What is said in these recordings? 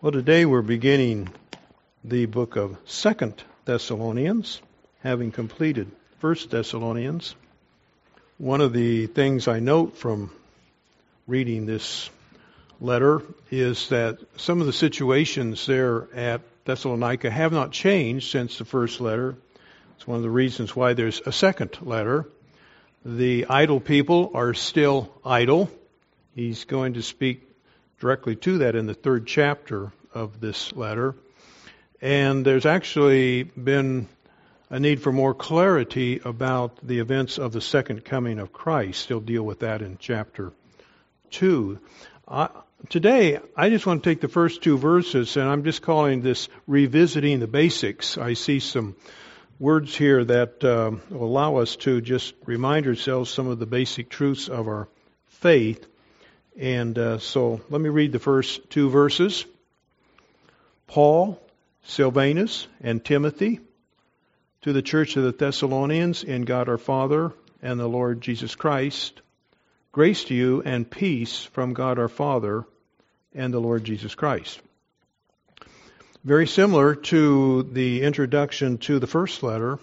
Well, today we're beginning the book of 2 Thessalonians, having completed 1 Thessalonians. One of the things I note from reading this letter is that some of the situations there at Thessalonica have not changed since the first letter. It's one of the reasons why there's a second letter. The idle people are still idle. He's going to speak directly to that in the third chapter of this letter. And there's actually been a need for more clarity about the events of the second coming of Christ. He'll deal with that in chapter 2. Today, I just want to take the first two verses, and I'm just calling this revisiting the basics. I see some words here that will allow us to just remind ourselves some of the basic truths of our faith. And so let me read the first two verses. Paul, Silvanus, and Timothy, to the church of the Thessalonians in God our Father and the Lord Jesus Christ, grace to you and peace from God our Father and the Lord Jesus Christ. Very similar to the introduction to the first letter.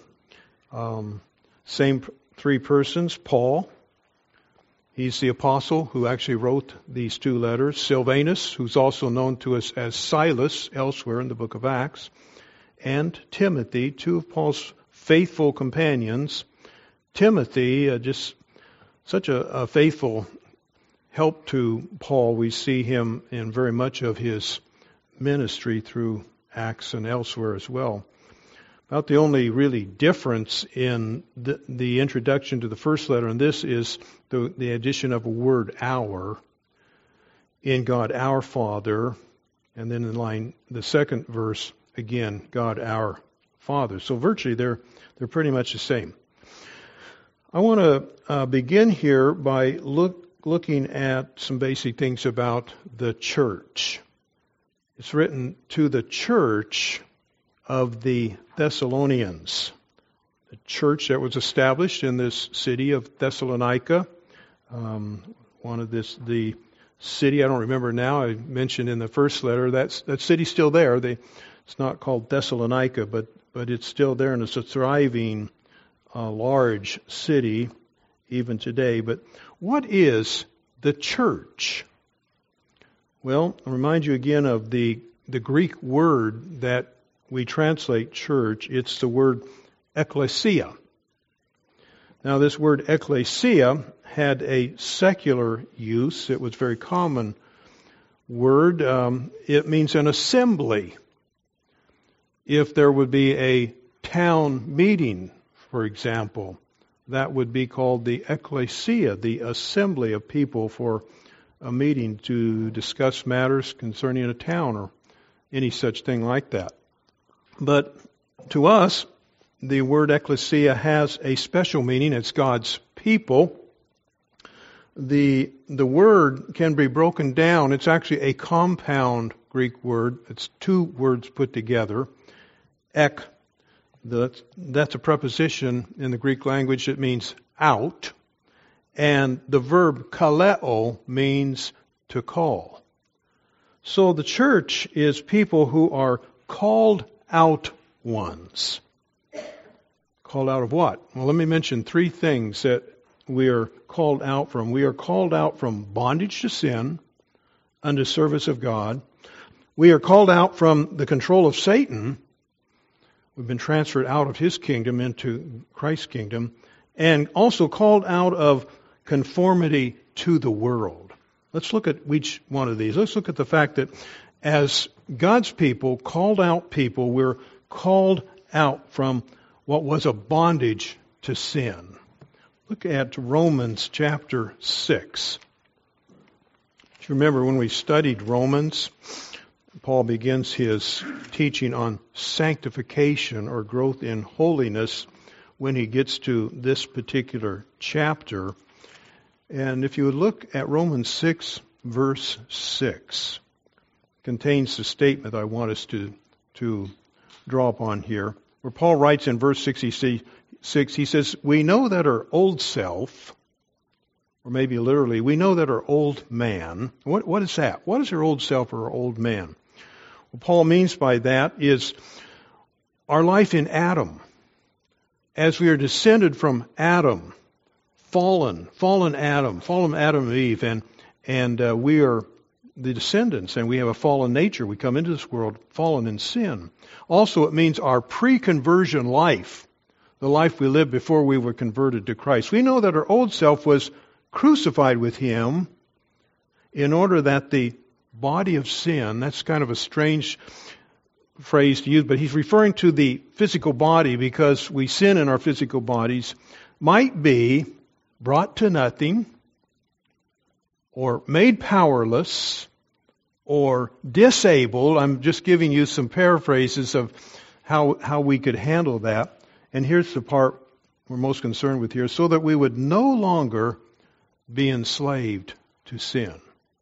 Same three persons. Paul, he's the apostle who actually wrote these two letters. Silvanus, who's also known to us as Silas elsewhere in the book of Acts. And Timothy, two of Paul's faithful companions. Timothy, just such a faithful help to Paul. We see him in very much of his ministry through Acts and elsewhere as well. About the only really difference in the introduction to the first letter and this is the addition of a word our in God our Father, and then in the second verse again God our Father. So virtually they're pretty much the same. I want to begin here by looking at some basic things about the church. It's written to the church of the Thessalonians, the church that was established in this city of Thessalonica. The city, I don't remember now, I mentioned in the first letter, that city's still there. It's not called Thessalonica, but it's still there, and it's a thriving, large city even today. But what is the church? Well, I'll remind you again of the Greek word that we translate church. It's the word ekklesia. Now, this word ekklesia had a secular use. It was a very common word. It means an assembly. If there would be a town meeting, for example, that would be called the ekklesia, the assembly of people for a meeting to discuss matters concerning a town or any such thing like that. But to us, the word ekklesia has a special meaning. It's God's people. The word can be broken down. It's actually a compound Greek word. It's two words put together. Ek, that's a preposition in the Greek language that means out. And the verb kaleo means to call. So the church is people who are called out ones. Called out of what? Well, let me mention three things that we are called out from. We are called out from bondage to sin unto service of God. We are called out from the control of Satan. We've been transferred out of his kingdom into Christ's kingdom. And also called out of conformity to the world. Let's look at each one of these. Let's look at the fact that as God's people, called out people, we're called out from what was a bondage to sin. Look at Romans chapter 6. If you remember when we studied Romans, Paul begins his teaching on sanctification or growth in holiness when he gets to this particular chapter. And if you would look at Romans 6, verse 6, contains the statement I want us to draw upon here, where Paul writes in verse 66, he says, we know that our old self, or maybe literally, we know that our old man, what is that? What is our old self or our old man? What Paul means by that is our life in Adam. As we are descended from Adam, fallen Adam and Eve, and we are the descendants, and we have a fallen nature. We come into this world fallen in sin. Also, it means our pre-conversion life, the life we lived before we were converted to Christ. We know that our old self was crucified with Him in order that the body of sin, that's kind of a strange phrase to use, but he's referring to the physical body because we sin in our physical bodies, might be brought to nothing or made powerless or disabled. I'm just giving you some paraphrases of how we could handle that. And here's the part we're most concerned with here, so that we would no longer be enslaved to sin.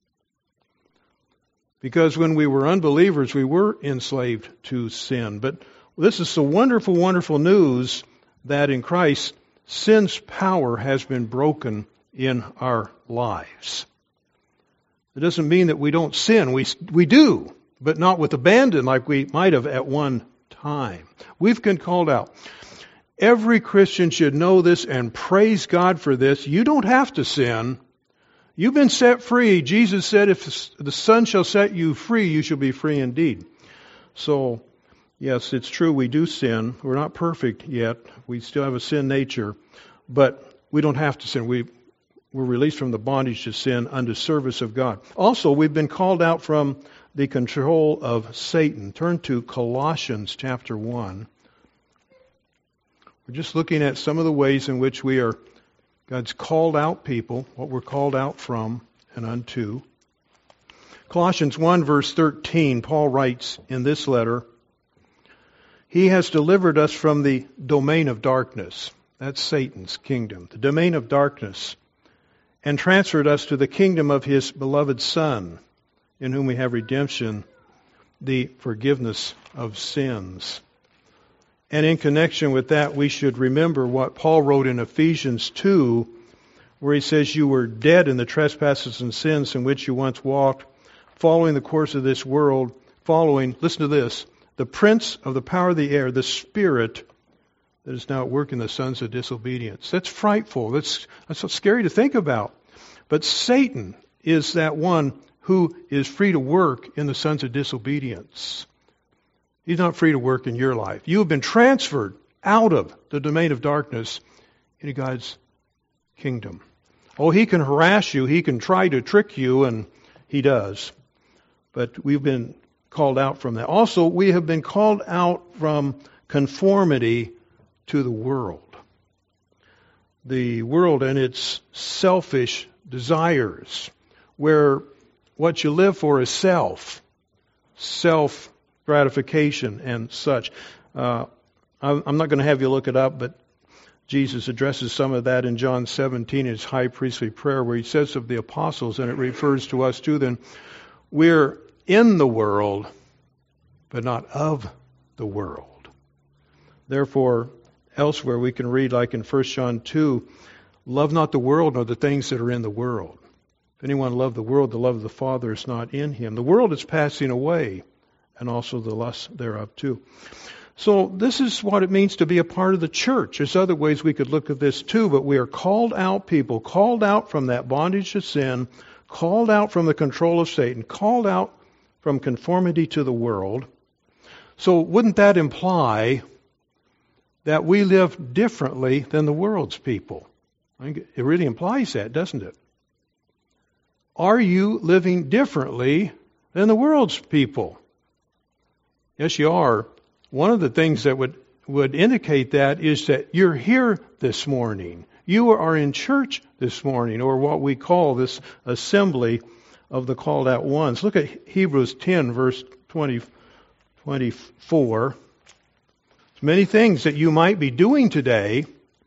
Because when we were unbelievers, we were enslaved to sin. But this is so wonderful, wonderful news that in Christ, sin's power has been broken in our lives. It doesn't mean that we don't sin. We do, but not with abandon like we might have at one time. We've been called out. Every Christian should know this and praise God for this. You don't have to sin. You've been set free. Jesus said, if the Son shall set you free, you shall be free indeed. So, yes, it's true we do sin. We're not perfect yet. We still have a sin nature. But we don't have to sin. We're released from the bondage to sin unto service of God. Also, we've been called out from the control of Satan. Turn to Colossians chapter 1. We're just looking at some of the ways in which God's called out people, what we're called out from and unto. Colossians 1 verse 13, Paul writes in this letter, He has delivered us from the domain of darkness. That's Satan's kingdom, the domain of darkness, and transferred us to the kingdom of His beloved Son, in whom we have redemption, the forgiveness of sins. And in connection with that, we should remember what Paul wrote in Ephesians 2, where he says, You were dead in the trespasses and sins in which you once walked, following the course of this world, listen to this, the prince of the power of the air, the spirit that is now at work in the sons of disobedience. That's frightful. That's so scary to think about. But Satan is that one who is free to work in the sons of disobedience. He's not free to work in your life. You have been transferred out of the domain of darkness into God's kingdom. Oh, he can harass you. He can try to trick you, and he does. But we've been called out from that. Also, we have been called out from conformity to the world. The world and its selfish desires, where what you live for is self-gratification and such. I'm not going to have you look it up, but Jesus addresses some of that in John 17, his high priestly prayer, where he says of the apostles, and it refers to us too, then, we're in the world, but not of the world. Therefore, elsewhere we can read, like in 1 John 2, love not the world nor the things that are in the world. If anyone love the world, the love of the Father is not in him. The world is passing away, and also the lust thereof too. So this is what it means to be a part of the church. There's other ways we could look at this too, but we are called out people, called out from that bondage to sin, called out from the control of Satan, called out from conformity to the world. So wouldn't that imply that we live differently than the world's people? I think it really implies that, doesn't it? Are you living differently than the world's people? Yes, you are. One of the things that would indicate that is that you're here this morning. You are in church this morning, or what we call this assembly of the called out ones. Look at Hebrews 10, verse 24. There's many things that you might be doing today,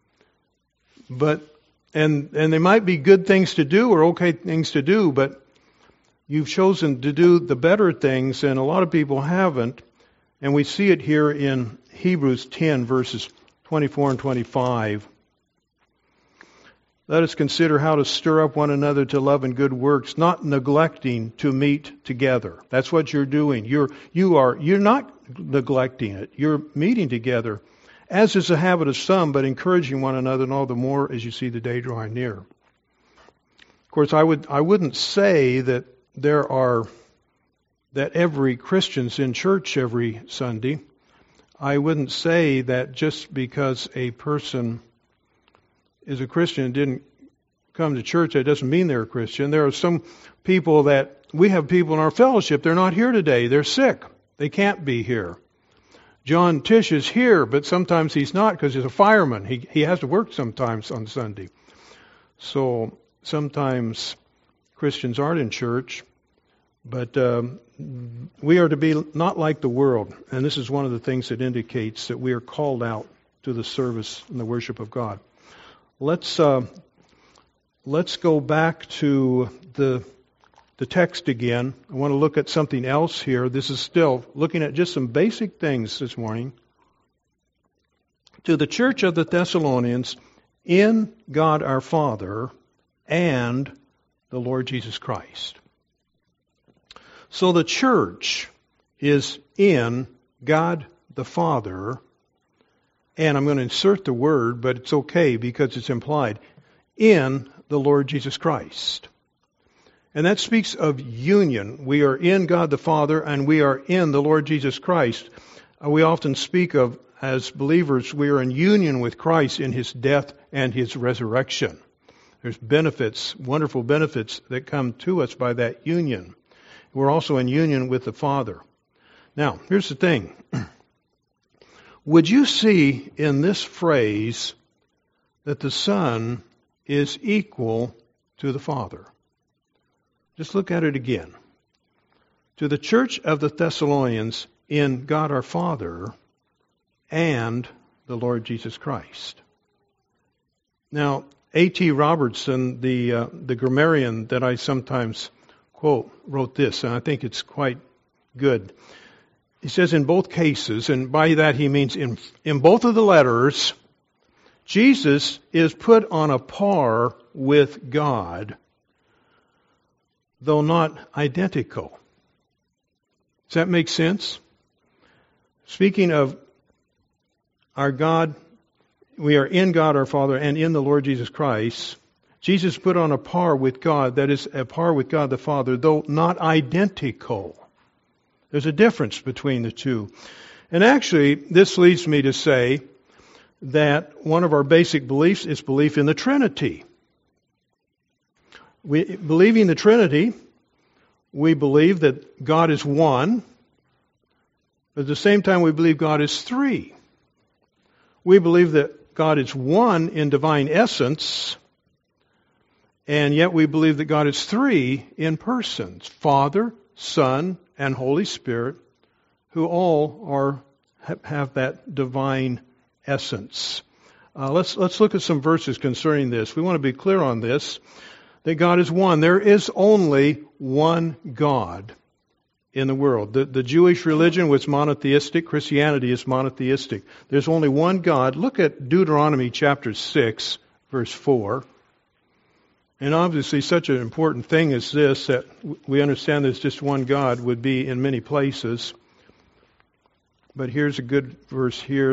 and they might be good things to do or okay things to do, but you've chosen to do the better things, and a lot of people haven't. And we see it here in Hebrews 10, verses 24 and 25. let us consider how to stir up one another to love and good works, not neglecting to meet together. That's what you're doing. You're not neglecting it. You're meeting together, as is the habit of some, but encouraging one another, and all the more as you see the day drawing near. Of course, I wouldn't say that that every Christian's in church every Sunday. I wouldn't say that just because a person is a Christian and didn't come to church, that doesn't mean they're a Christian. There are some people we have people in our fellowship, they're not here today. They're sick. They can't be here. John Tish is here, but sometimes he's not because he's a fireman. He has to work sometimes on Sunday. So sometimes Christians aren't in church, but we are to be not like the world. And this is one of the things that indicates that we are called out to the service and the worship of God. Let's go back to the text again. I want to look at something else here. This is still looking at just some basic things this morning. To the church of the Thessalonians, in God our Father and the Lord Jesus Christ. So the church is in God the Father, and I'm going to insert the word, but it's okay because it's implied, in the Lord Jesus Christ. And that speaks of union. We are in God the Father and we are in the Lord Jesus Christ. We often speak of, as believers, we are in union with Christ in His death and His resurrection. There's benefits, wonderful benefits that come to us by that union. We're also in union with the Father. Now, here's the thing. Would you see in this phrase that the Son is equal to the Father? Just look at it again. To the church of the Thessalonians, in God our Father and the Lord Jesus Christ. Now, A.T. Robertson, the grammarian that I sometimes quote, wrote this, and I think it's quite good. He says in both cases, and by that he means in both of the letters, Jesus is put on a par with God, though not identical. Does that make sense? Speaking of our God, we are in God our Father and in the Lord Jesus Christ. Jesus put on a par with God, that is, a par with God the Father, though not identical. There's a difference between the two. And actually, this leads me to say that one of our basic beliefs is belief in the Trinity. Believing the Trinity, we believe that God is one, but at the same time we believe God is three. We believe that God is one in divine essence, and yet we believe that God is three in persons, Father, Son, and Holy Spirit, who all have that divine essence. Let's look at some verses concerning this. We want to be clear on this, that God is one. There is only one God in the world. The Jewish religion was monotheistic. Christianity is monotheistic. There's only one God. Look at Deuteronomy chapter 6, verse 4. And obviously such an important thing as this, that we understand there's just one God, would be in many places. But here's a good verse here,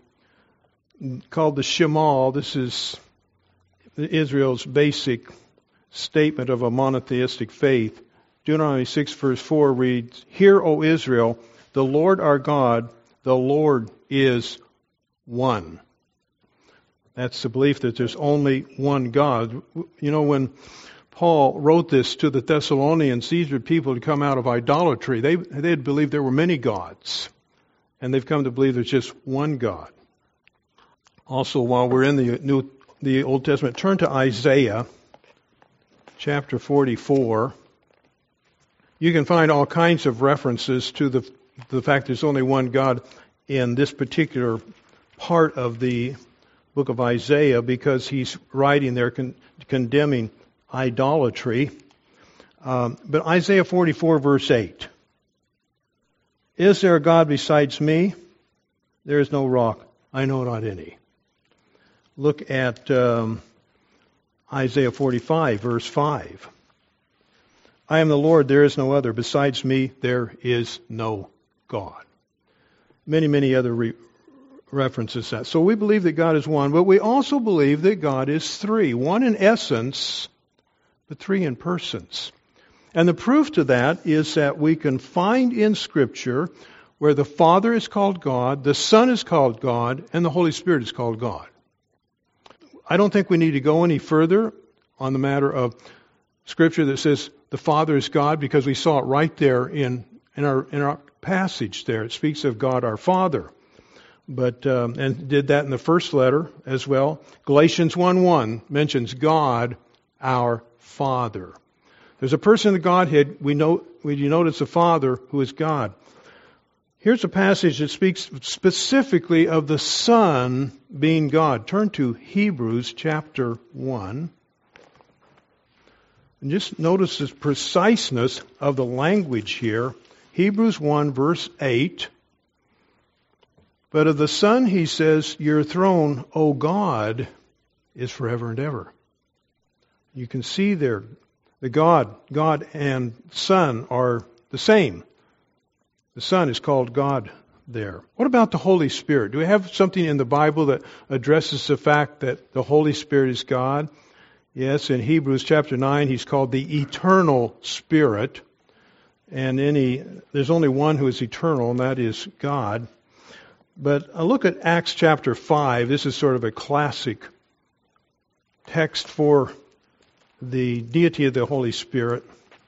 called the Shema. This is Israel's basic statement of a monotheistic faith. Deuteronomy 6 verse 4 reads, "Hear, O Israel, the Lord our God, the Lord is one." That's the belief that there's only one God. You know, when Paul wrote this to the Thessalonians, these were people who come out of idolatry. They had believed there were many gods, and they've come to believe there's just one God. Also, while we're in the Old Testament, turn to Isaiah chapter 44. You can find all kinds of references to the fact there's only one God in this particular part of the book of Isaiah, because he's writing there condemning idolatry. But Isaiah 44 verse 8. "Is there a God besides me? There is no rock. I know not any." Look at Isaiah 45, verse 5. I am the Lord, there is no other. Besides me, there is no God. Many, many other references to that. So we believe that God is one, but we also believe that God is three. One in essence, but three in persons. And the proof to that is that we can find in Scripture where the Father is called God, the Son is called God, and the Holy Spirit is called God. I don't think we need to go any further on the matter of Scripture that says the Father is God, because we saw it right there in our passage there. It speaks of God our Father. But and did that in the first letter as well. Galatians 1:1 mentions God our Father. There's a person in the Godhead, we know it's the Father who is God. Here's a passage that speaks specifically of the Son being God. Turn to Hebrews chapter 1. And just notice the preciseness of the language here. Hebrews 1 verse 8. But of the Son he says, your throne, O God, is forever and ever. You can see there, the God and Son are the same. The Son is called God there. What about the Holy Spirit? Do we have something in the Bible that addresses the fact that the Holy Spirit is God? Yes, in Hebrews chapter 9, he's called the Eternal Spirit. And there's only one who is eternal, and that is God. But a look at Acts chapter 5. This is sort of a classic text for the deity of the Holy Spirit.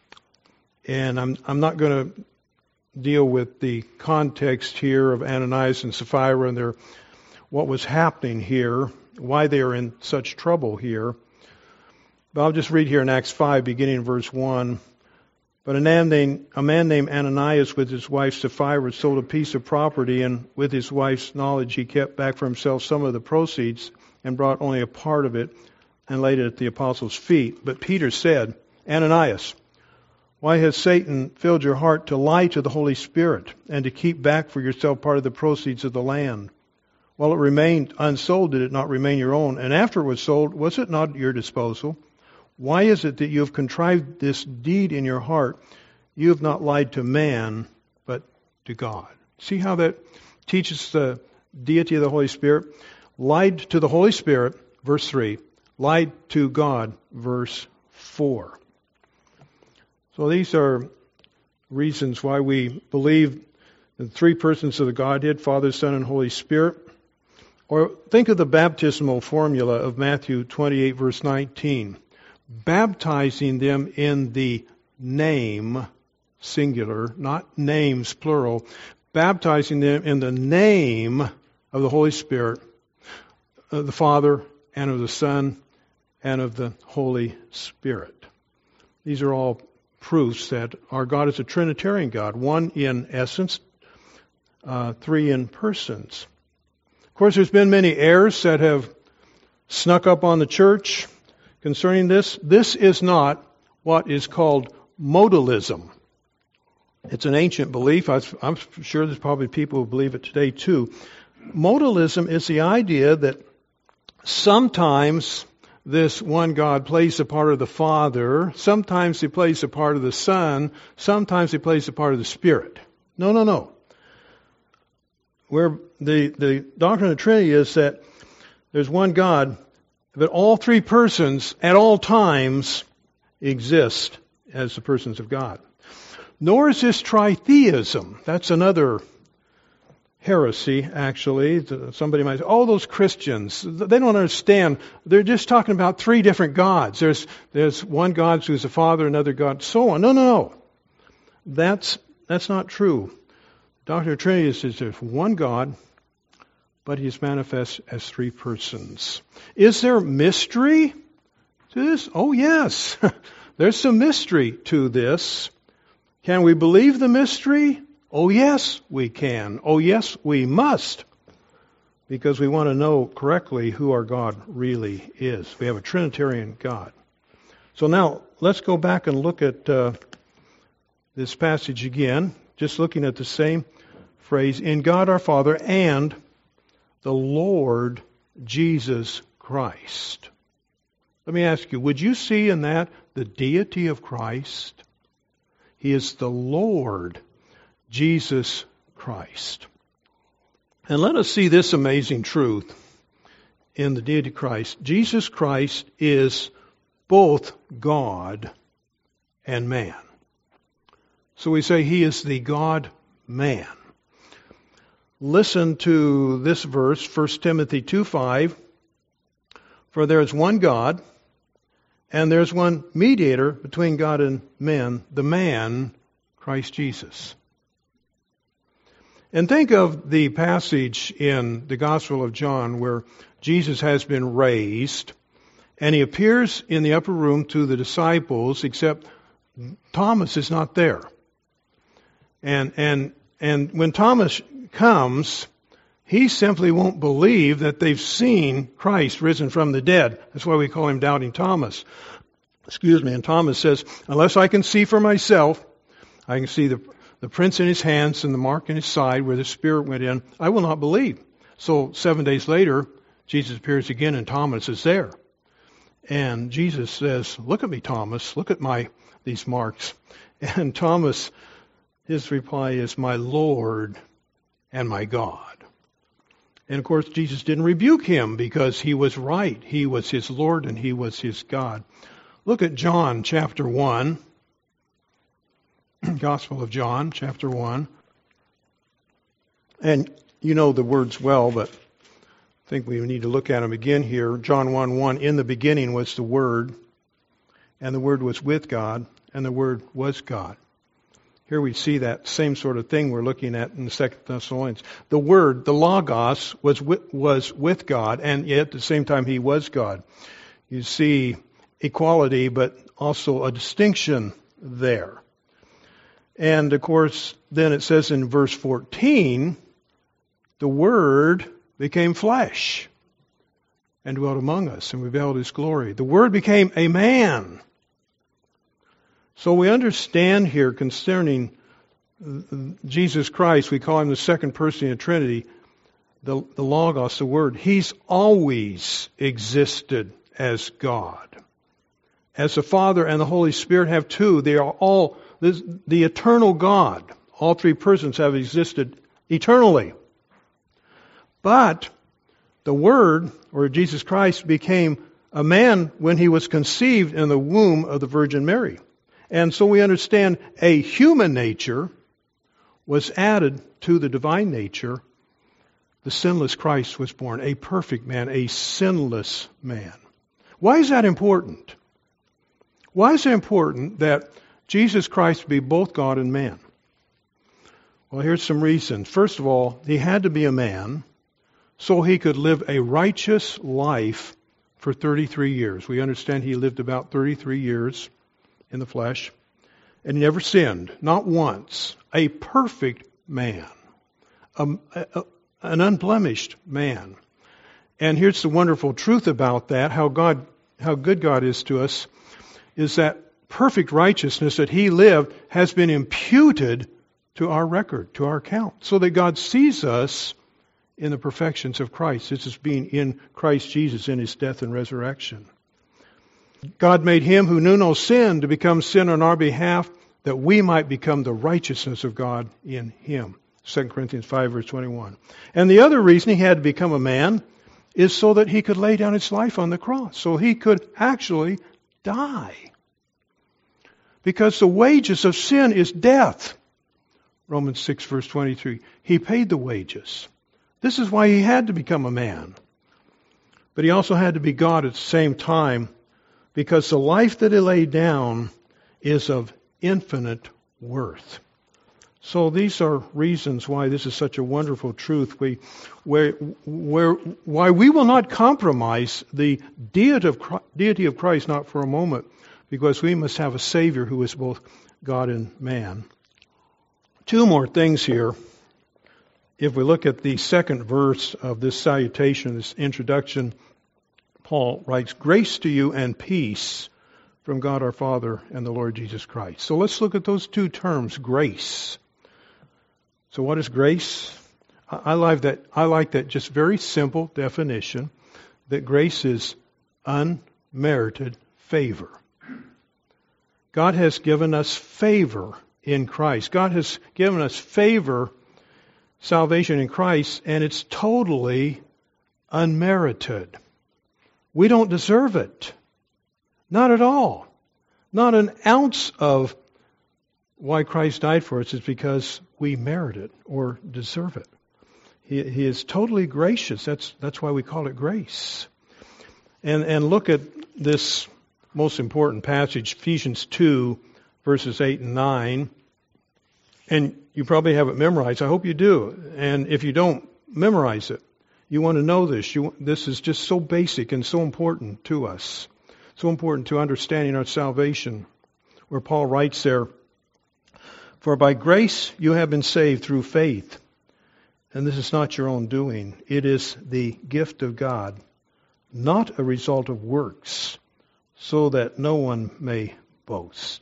And I'm not going to deal with the context here of Ananias and Sapphira and what was happening here, why they are in such trouble here. But I'll just read here in Acts 5, beginning in verse 1. But a man named Ananias with his wife Sapphira sold a piece of property, and with his wife's knowledge he kept back for himself some of the proceeds and brought only a part of it and laid it at the apostles' feet. But Peter said, Ananias, why has Satan filled your heart to lie to the Holy Spirit and to keep back for yourself part of the proceeds of the land? While it remained unsold, did it not remain your own? And after it was sold, was it not at your disposal? Why is it that you have contrived this deed in your heart? You have not lied to man, but to God. See how that teaches the deity of the Holy Spirit? Lied to the Holy Spirit, verse 3. Lied to God, verse 4. So these are reasons why we believe in three persons of the Godhead, Father, Son, and Holy Spirit. Or think of the baptismal formula of Matthew 28, verse 19. Baptizing them in the name, singular, not names, plural. Baptizing them in the name of the Holy Spirit, of the Father, and of the Son, and of the Holy Spirit. These are all proofs that our God is a Trinitarian God, one in essence, three in persons. Of course, there's been many errors that have snuck up on the church concerning this. This is not what is called modalism. It's an ancient belief. I'm sure there's probably people who believe it today too. Modalism is the idea that sometimes this one God plays the part of the Father, sometimes he plays the part of the Son, sometimes he plays the part of the Spirit. No. Where the doctrine of the Trinity is that there's one God, but all three persons at all times exist as the persons of God. Nor is this tritheism. That's another heresy, actually. Somebody might say, those Christians, they don't understand. They're just talking about three different gods. There's one God who's the Father, another God, so on. No. That's not true. Doctrine of Trinity says there's one God, but He's manifest as three persons. Is there mystery to this? Oh, yes. There's some mystery to this. Can we believe the mystery? Oh, yes, we can. Oh, yes, we must. Because we want to know correctly who our God really is. We have a Trinitarian God. So now, let's go back and look at this passage again. Just looking at the same phrase, in God our Father and the Lord Jesus Christ. Let me ask you, would you see in that the deity of Christ? He is the Lord Jesus Christ. And let us see this amazing truth in the deity of Christ. Jesus Christ is both God and man. So we say he is the God-man. Listen to this verse, 1 Timothy 2:5. For there is one God, and there is one mediator between God and men, the man, Christ Jesus. And think of the passage in the Gospel of John where Jesus has been raised, and he appears in the upper room to the disciples, except Thomas is not there. And when Thomas comes, he simply won't believe that they've seen Christ risen from the dead. That's why we call him Doubting Thomas. And Thomas says, unless I can see for myself, I can see the prints in his hands and the mark in his side where the Spirit went in, I will not believe. So 7 days later, Jesus appears again and Thomas is there. And Jesus says, look at me, Thomas, look at these marks. And Thomas, his reply is, my Lord and my God. And of course, Jesus didn't rebuke him because he was right. He was his Lord and he was his God. Look at John chapter 1. Gospel of John chapter 1. And you know the words well, but I think we need to look at them again here. John 1:1, in the beginning was the Word, and the Word was with God, and the Word was God. Here we see that same sort of thing we're looking at in the 2 Thessalonians. The Word, the Logos, was with God, and yet at the same time He was God. You see equality, but also a distinction there. And of course, then it says in verse 14, the Word became flesh and dwelt among us, and we beheld His glory. The Word became a man. So we understand here concerning Jesus Christ, we call Him the second person of the Trinity, the Logos, the Word. He's always existed as God. As the Father and the Holy Spirit have two, they are all the eternal God. All three persons have existed eternally. But the Word, or Jesus Christ, became a man when He was conceived in the womb of the Virgin Mary. And so we understand a human nature was added to the divine nature. The sinless Christ was born, a perfect man, a sinless man. Why is that important? Why is it important that Jesus Christ be both God and man? Well, here's some reasons. First of all, He had to be a man so He could live a righteous life for 33 years. We understand He lived about 33 years in the flesh, and He never sinned, not once. A perfect man, an unblemished man. And here's the wonderful truth about that, how good God is to us, is that perfect righteousness that He lived has been imputed to our record, to our account, so that God sees us in the perfections of Christ. This is being in Christ Jesus in His death and resurrection. God made Him who knew no sin to become sin on our behalf, that we might become the righteousness of God in Him. 2 Corinthians 5, verse 21. And the other reason He had to become a man is so that He could lay down His life on the cross, so He could actually die. Because the wages of sin is death. Romans 6, verse 23. He paid the wages. This is why He had to become a man. But He also had to be God at the same time, because the life that He laid down is of infinite worth. So these are reasons why this is such a wonderful truth. Why we will not compromise the deity of Christ, not for a moment, because we must have a Savior who is both God and man. Two more things here. If we look at the second verse of this salutation, this introduction, Paul writes, grace to you and peace from God our Father and the Lord Jesus Christ. So let's look at those two terms, grace. So what is grace? I like that just very simple definition, that grace is unmerited favor. God has given us favor in Christ. God has given us favor, salvation in Christ, and it's totally unmerited. We don't deserve it. Not at all. Not an ounce of why Christ died for us is because we merit it or deserve it. He is totally gracious. That's why we call it grace. And look at this most important passage, Ephesians 2, verses 8 and 9. And you probably have it memorized. I hope you do. And if you don't, memorize it. You want to know this. This is just so basic and so important to us. So important to understanding our salvation. Where Paul writes there, "For by grace you have been saved through faith. And this is not your own doing. It is the gift of God, not a result of works, so that no one may boast."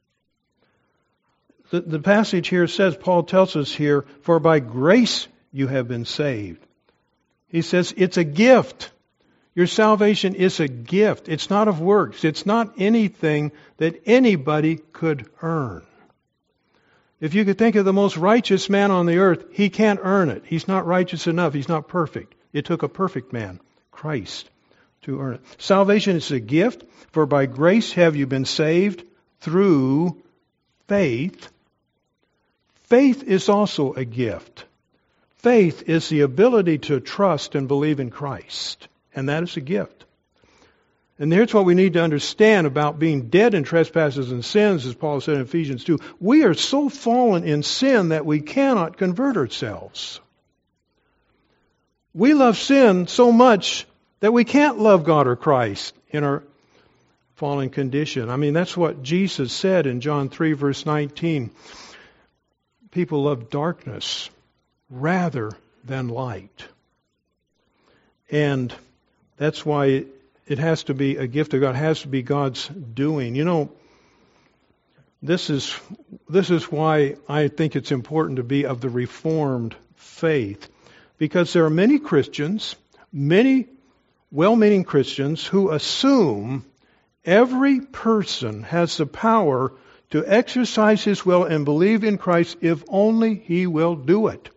The passage here says, Paul tells us here, for by grace you have been saved. He says it's a gift. Your salvation is a gift. It's not of works. It's not anything that anybody could earn. If you could think of the most righteous man on the earth, he can't earn it. He's not righteous enough. He's not perfect. It took a perfect man, Christ, to earn it. Salvation is a gift, for by grace have you been saved through faith. Faith is also a gift. Faith is the ability to trust and believe in Christ, and that is a gift. And here's what we need to understand about being dead in trespasses and sins, as Paul said in Ephesians 2. We are so fallen in sin that we cannot convert ourselves. We love sin so much that we can't love God or Christ in our fallen condition. I mean, that's what Jesus said in John 3, verse 19. People love darkness rather than light. And that's why it has to be a gift of God. It has to be God's doing. You know, this is why I think it's important to be of the Reformed faith. Because there are many Christians, many well-meaning Christians, who assume every person has the power to exercise his will and believe in Christ if only he will do it.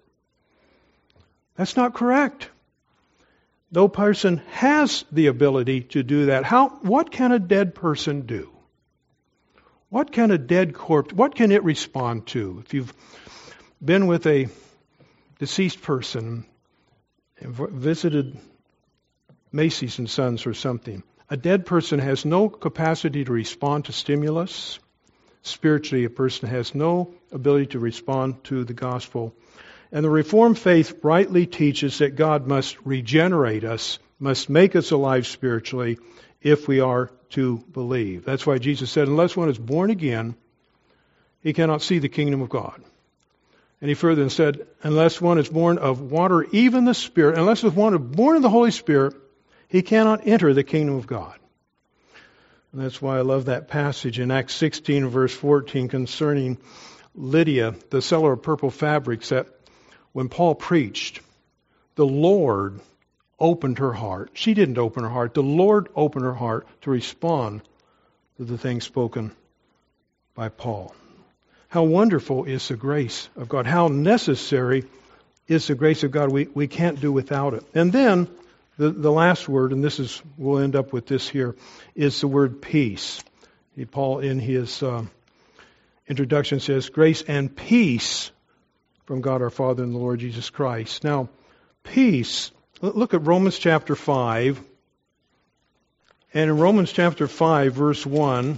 That's not correct. No person has the ability to do that. What can a dead person do? What can a dead corpse, what can it respond to? If you've been with a deceased person and visited Macy's and Sons or something, a dead person has no capacity to respond to stimulus. Spiritually, a person has no ability to respond to the gospel. And the Reformed faith rightly teaches that God must regenerate us, must make us alive spiritually if we are to believe. That's why Jesus said, unless one is born again, he cannot see the kingdom of God. And he further said, unless one is born of water, even the Spirit, unless one is born of the Holy Spirit, he cannot enter the kingdom of God. And that's why I love that passage in Acts 16, verse 14, concerning Lydia, the seller of purple fabrics, that when Paul preached, the Lord opened her heart. She didn't open her heart. The Lord opened her heart to respond to the things spoken by Paul. How wonderful is the grace of God. How necessary is the grace of God. We can't do without it. And then the last word, and we'll end up with this here, is the word peace. Paul in his introduction says, grace and peace from God our Father and the Lord Jesus Christ. Now, peace, look at Romans chapter 5. And in Romans chapter 5, verse 1,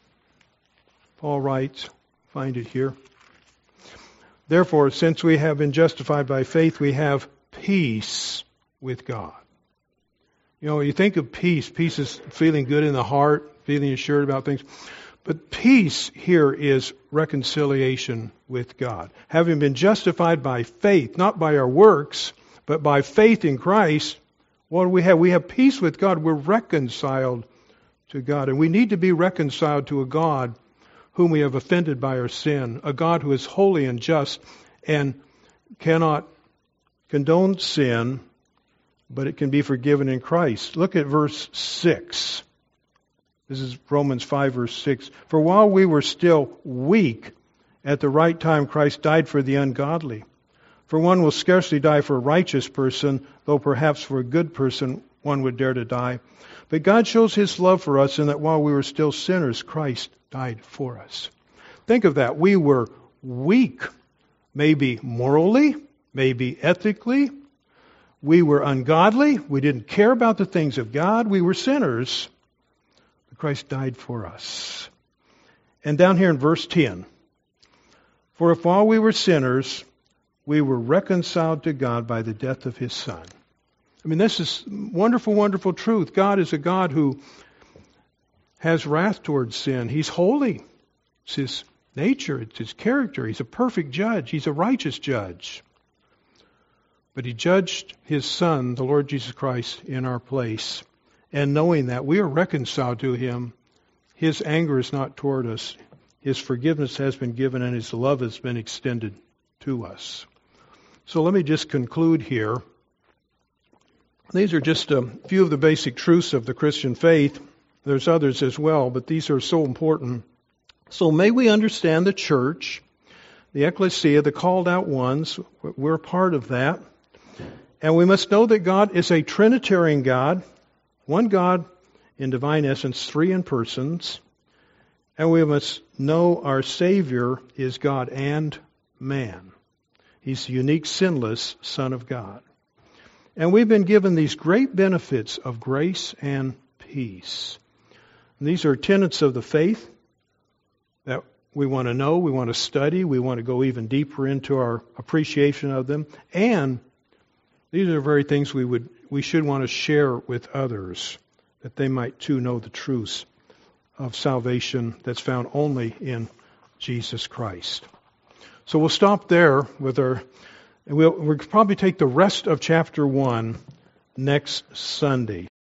Paul writes, find it here. Therefore, since we have been justified by faith, we have peace with God. You know, you think of peace. Peace is feeling good in the heart, feeling assured about things. But peace here is reconciliation with God. Having been justified by faith, not by our works, but by faith in Christ, what do we have? We have peace with God. We're reconciled to God. And we need to be reconciled to a God whom we have offended by our sin, a God who is holy and just and cannot condone sin, but it can be forgiven in Christ. Look at verse 6 This is Romans 5, verse 6. For while we were still weak, at the right time Christ died for the ungodly. For one will scarcely die for a righteous person, though perhaps for a good person one would dare to die. But God shows His love for us in that while we were still sinners, Christ died for us. Think of that. We were weak, maybe morally, maybe ethically. We were ungodly. We didn't care about the things of God. We were sinners. But Christ died for us. And down here in verse 10, for if while we were sinners, we were reconciled to God by the death of His Son. I mean, this is wonderful, wonderful truth. God is a God who has wrath towards sin. He's holy. It's His nature. It's His character. He's a perfect judge. He's a righteous judge. But He judged His Son, the Lord Jesus Christ, in our place. And knowing that we are reconciled to Him, His anger is not toward us. His forgiveness has been given and His love has been extended to us. So let me just conclude here. These are just a few of the basic truths of the Christian faith. There's others as well, but these are so important. So may we understand the church, the ecclesia, the called out ones. We're part of that. And we must know that God is a Trinitarian God, one God in divine essence, three in persons. And we must know our Savior is God and man. He's the unique, sinless Son of God. And we've been given these great benefits of grace and peace. And these are tenets of the faith that we want to know, we want to study, we want to go even deeper into our appreciation of them. And these are the very things we should want to share with others, that they might too know the truths of salvation that's found only in Jesus Christ. So we'll stop there with we'll probably take the rest of chapter 1 next Sunday.